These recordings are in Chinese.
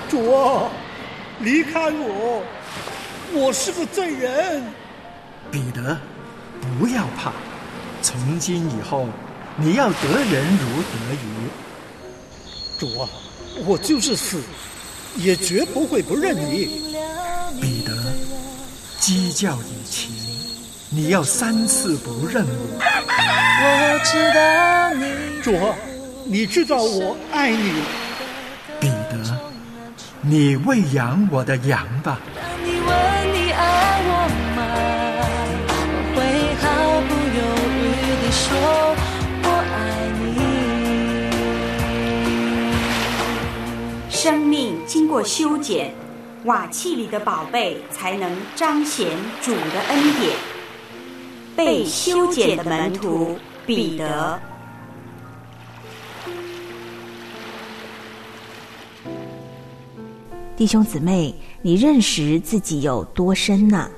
主啊，离开我，我是个罪人。 彼得，不要怕，从今以后你要得人如得鱼。 主啊，我就是死，也绝不会不认你。 彼得，鸡叫以前，你要3次不认我。 我知道你， 主啊，你知道我爱你。 彼得，你喂养我的羊吧。 当你问你爱我吗？我会毫不犹豫地说我爱你。生命经过修剪，瓦器里的宝贝才能彰显主的恩典。被修剪的门徒彼得。 弟兄姊妹，你认识自己有多深呢？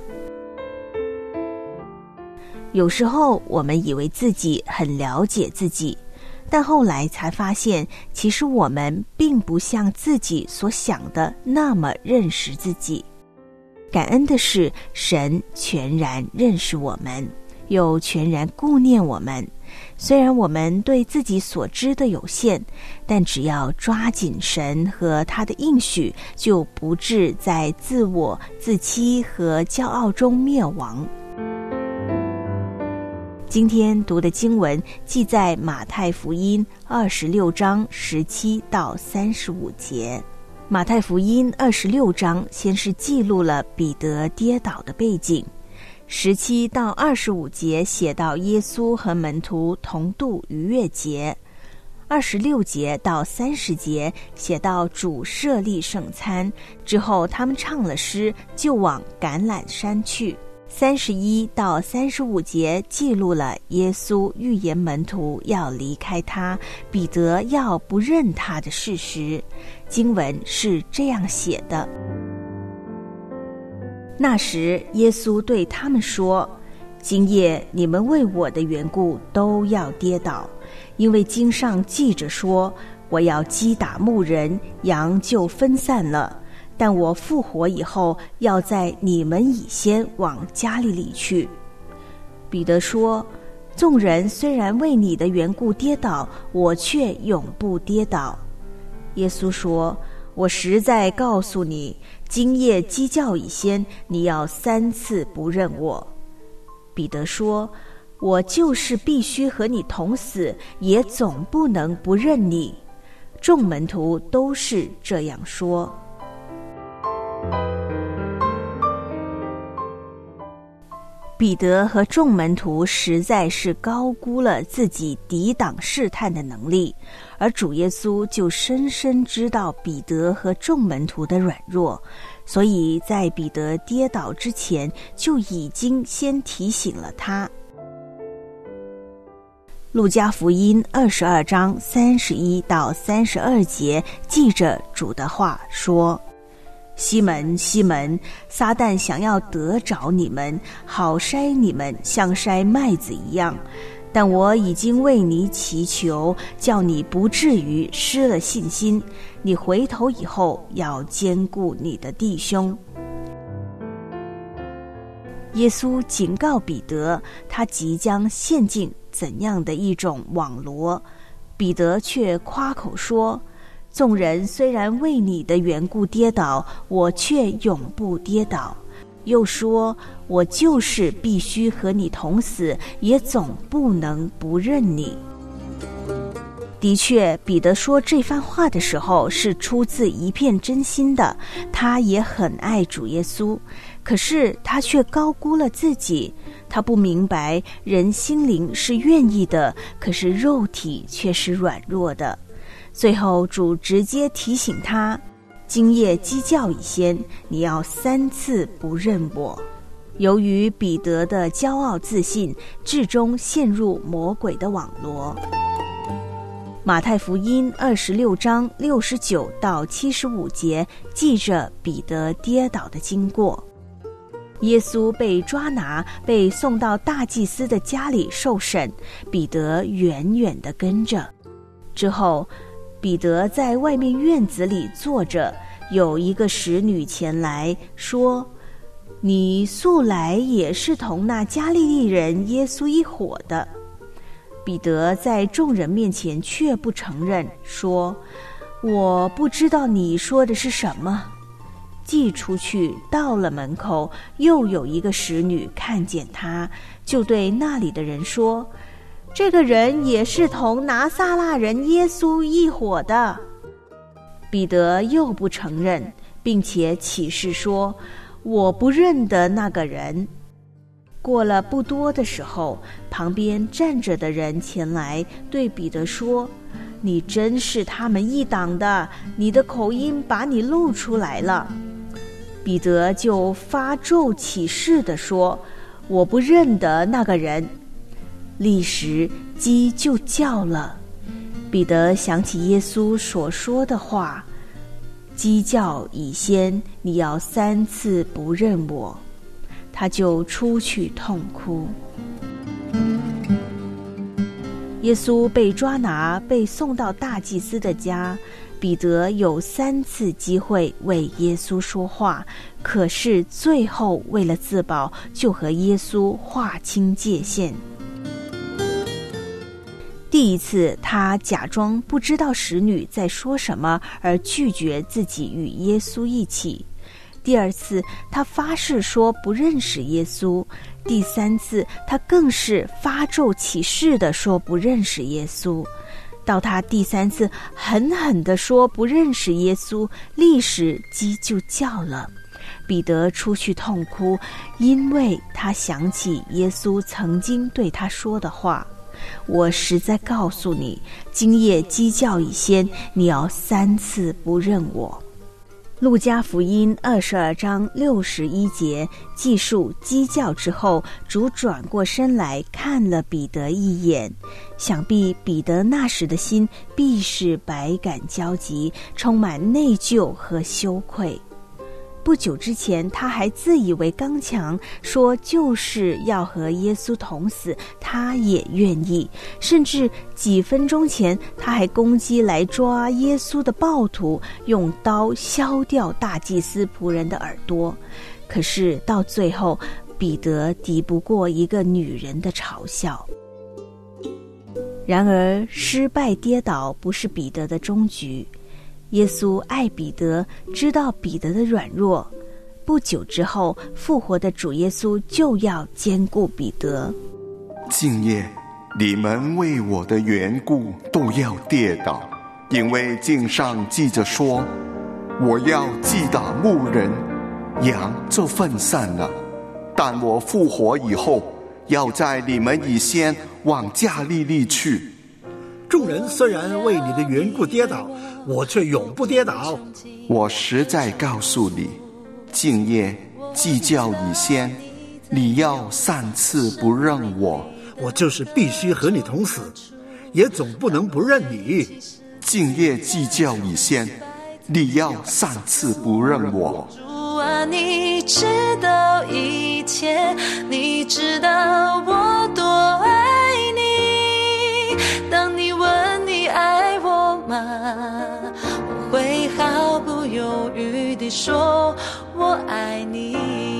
有时候我们以为自己很了解自己，但后来才发现，其实我们并不像自己所想的那么认识自己。感恩的是，神全然认识我们，又全然顾念我们。虽然我们对自己所知的有限，但只要抓紧神和他的应许，就不致在自我、自欺和骄傲中灭亡。今天读的经文记在马太福音26章17到35节。马太福音26章先是记录了彼得跌倒的背景，17到25节写到耶稣和门徒同度逾越节，26节到30节写到主设立圣餐之后，他们唱了诗就往橄榄山去。31到35节记录了耶稣预言门徒要离开他，彼得要不认他的事实。经文是这样写的：那时耶稣对他们说，今夜你们为我的缘故都要跌倒，因为经上记着说，我要击打牧人，羊就分散了。但我复活以后，要在你们以先往加利利去。彼得说，众人虽然为你的缘故跌倒，我却永不跌倒。耶稣说，我实在告诉你，今夜鸡叫以先，你要3次不认我。彼得说，我就是必须和你同死，也总不能不认你。众门徒都是这样说。彼得和众门徒实在是高估了自己抵挡试探的能力，而主耶稣就深深知道彼得和众门徒的软弱，所以在彼得跌倒之前就已经先提醒了他。路加福音22章31到32节记着主的话说，西门，西门，撒旦想要得着你们，好筛你们，像筛麦子一样。但我已经为你祈求，叫你不至于失了信心。你回头以后，要兼顾你的弟兄。耶稣警告彼得，他即将陷进怎样的一种网罗，彼得却夸口说，众人虽然为你的缘故跌倒，我却永不跌倒。又说，我就是必须和你同死，也总不能不认你。的确，彼得说这番话的时候是出自一片真心的，他也很爱主耶稣，可是他却高估了自己。他不明白人心灵是愿意的，可是肉体却是软弱的。最后主直接提醒他，今夜鸡叫以先，你要3次不认我。由于彼得的骄傲自信，至终陷入魔鬼的网罗。马太福音26章69到75节记着彼得跌倒的经过。耶稣被抓拿，被送到大祭司的家里受审，彼得远远地跟着。之后彼得在外面院子里坐着， 有一个使女前来说，你素来也是同那加利利人耶稣一伙的。彼得在众人面前却不承认，说，我不知道你说的是什么。既出去到了门口，又有一个使女看见他，就对那里的人说，这个人也是同拿撒勒人耶稣一伙的。彼得又不承认，并且起誓说，我不认得那个人。过了不多的时候，旁边站着的人前来对彼得说，你真是他们一党的，你的口音把你露出来了。彼得就发咒起誓地说，我不认得那个人。立时鸡就叫了。彼得想起耶稣所说的话，鸡叫以先，你要3次不认我。他就出去痛哭。耶稣被抓拿，被送到大祭司的家。彼得有3次机会为耶稣说话，可是最后为了自保，就和耶稣划清界限。第一次，他假装不知道使女在说什么，而拒绝自己与耶稣一起。第二次，他发誓说不认识耶稣。第3次，他更是发咒起誓地说不认识耶稣。到他第3次狠狠地说不认识耶稣，立时鸡就叫了。彼得出去痛哭，因为他想起耶稣曾经对他说的话，我实在告诉你，今夜鸡叫以先，你要3次不认我。路加福音22章61节记述鸡叫之后，主转过身来看了彼得一眼，想必彼得那时的心必是百感交集，充满内疚和羞愧。不久之前，他还自以为刚强，说就是要和耶稣同死，他也愿意。甚至几分钟前，他还攻击来抓耶稣的暴徒，用刀削掉大祭司仆人的耳朵。可是到最后，彼得敌不过一个女人的嘲笑。然而，失败跌倒不是彼得的终局。耶稣爱彼得，知道彼得的软弱。不久之后，复活的主耶稣就要兼顾彼得。 今夜你们为我的缘故都要跌倒，因为经上记着说，我要击打牧人，羊就分散了。但我复活以后，要在你们以先往加利利去。 众人虽然为你的缘故跌倒，我却永不跌倒。 我实在告诉你，今夜鸡叫以先，你要3次不认我。 我就是必须和你同死，也总不能不认你。 今夜鸡叫以先，你要3次不认我。 主啊，你知道一切，你知道我多爱你。当你问你爱我吗，我会毫不犹豫地说我爱你。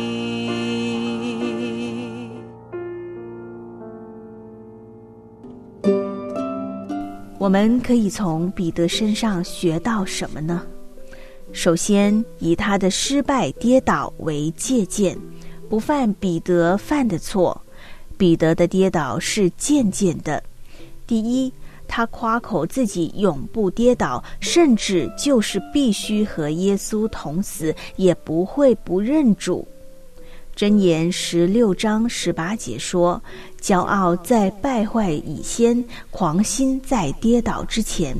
我们可以从彼得身上学到什么呢？首先，以他的失败跌倒为借鉴，不犯彼得犯的错。彼得的跌倒是渐渐的。第一，他夸口自己永不跌倒，甚至就是必须和耶稣同死，也不会不认主。箴言16章18节说，骄傲在败坏以先，狂心在跌倒之前。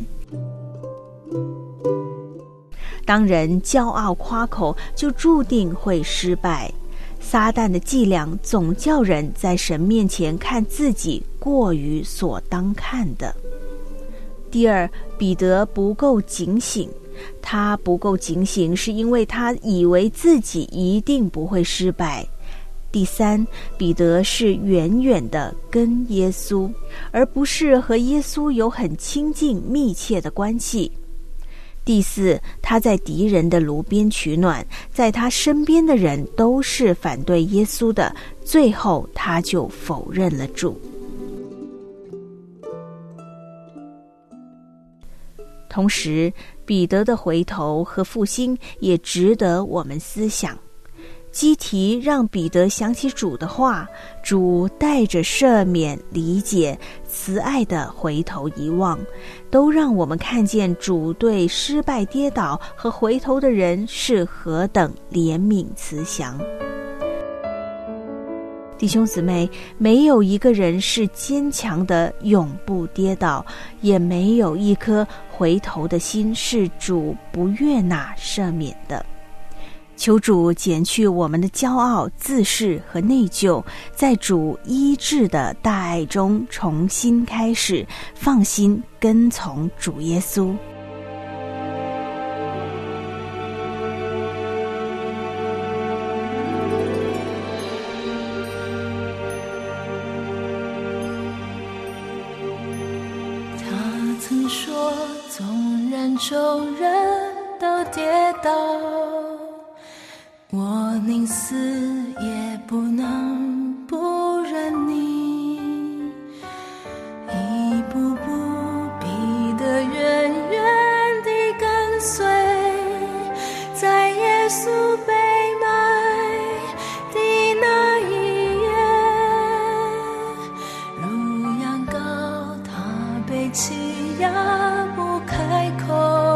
当人骄傲夸口，就注定会失败。撒旦的伎俩总叫人在神面前看自己过于所当看的。第二，彼得不够警醒。他不够警醒，是因为他以为自己一定不会失败。第三，彼得是远远的跟耶稣，而不是和耶稣有很亲近密切的关系。 第四，他在敌人的炉边取暖，在他身边的人都是反对耶稣的，最后他就否认了主。同时，彼得的回头和复兴也值得我们思想。基提让彼得想起主的话，主带着赦免、理解、慈爱的回头一望，都让我们看见主对失败、跌倒和回头的人是何等怜悯慈祥。弟兄姊妹，没有一个人是坚强的永不跌倒，也没有一颗回头的心是主不悦纳赦免的。求主减去我们的骄傲、自恃和内疚，在主医治的大爱中重新开始，放心跟从主耶稣。 他曾说，纵然众人都跌倒，我宁死也不能不认你，一步步逼得远远地跟随，在耶稣被卖的那一夜，如羊羔他被欺压不开口，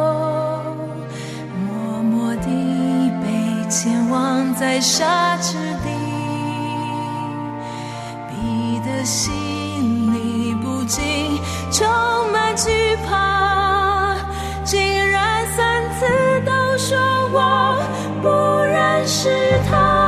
默默地前往在沙之地，彼得心里不禁充满惧怕，竟然3次都说我不认识他。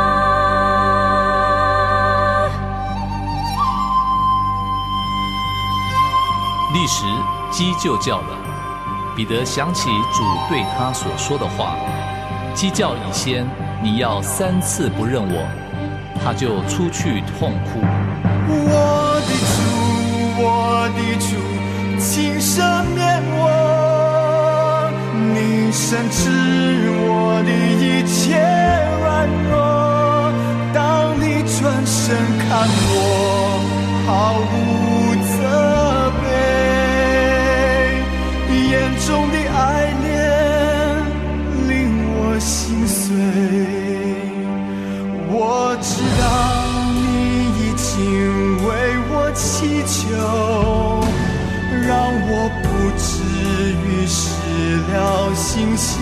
立时鸡就叫了，彼得想起主对他所说的话，鸡叫以先，你要3次不认我，他就出去痛哭。 我的主，我的主，请赦免我，你深知我的一切软弱，当你转身看我，毫无责备，眼中的爱恋令我心碎。我知道你已经为我祈求，让我不至于失了信心，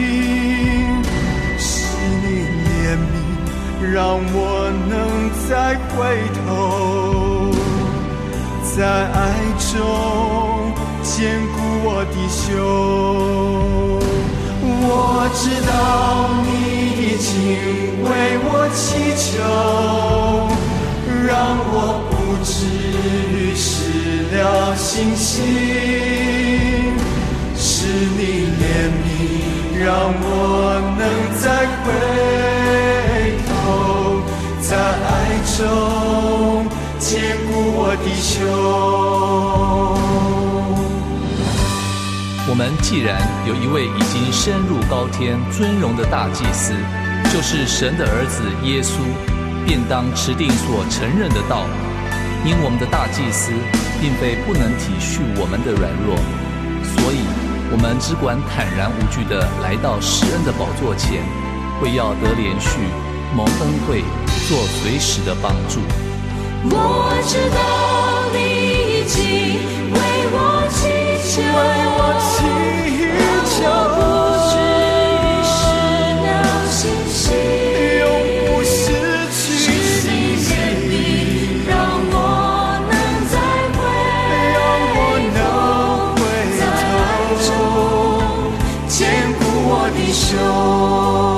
是你怜悯让我能再回头，在爱中坚固我的胸。我知道你已经为我祈求，让我不至于失了信心，是你怜悯让我能再回头，在爱中坚固我的胸。 我们既然有一位已经升入高天尊荣的大祭司，就是神的儿子耶稣，便当持定所承认的道。因我们的大祭司并非不能体恤我们的软弱，所以我们只管坦然无惧地来到施恩的宝座前，为要得连续蒙恩惠，做随时的帮助。 我知道你已经为我祈求，让我不至于失了信心， 永不失去信心， 让我能再回头，在爱中坚固我的胸。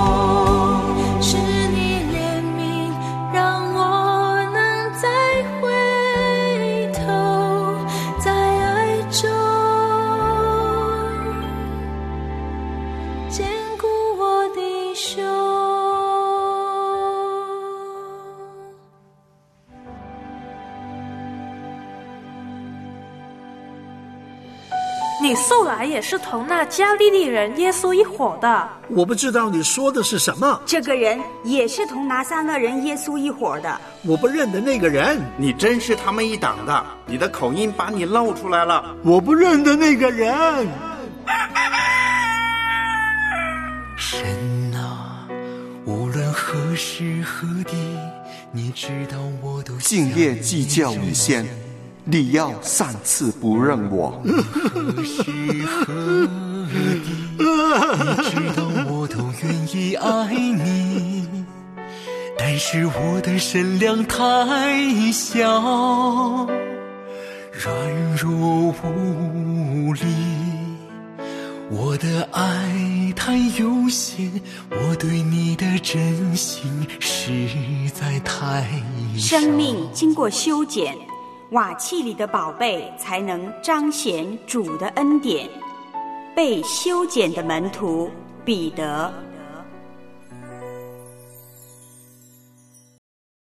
你素来也是同那加利利人耶稣一伙的。 我不知道你说的是什么。 这个人也是同拿撒勒人耶稣一伙的。 我不认得那个人。 你真是他们一党的，你的口音把你露出来了。 我不认得那个人。 神啊，无论何时何地，你知道我都今夜既叫你先，你要3次不认我。 何时何地，你知道我都愿意爱你，但是我的身量太小，软弱无力，我的爱太有限，我对你的真心实在太少。 生命经过修剪，瓦器里的宝贝才能彰显主的恩典。被修剪的门徒彼得。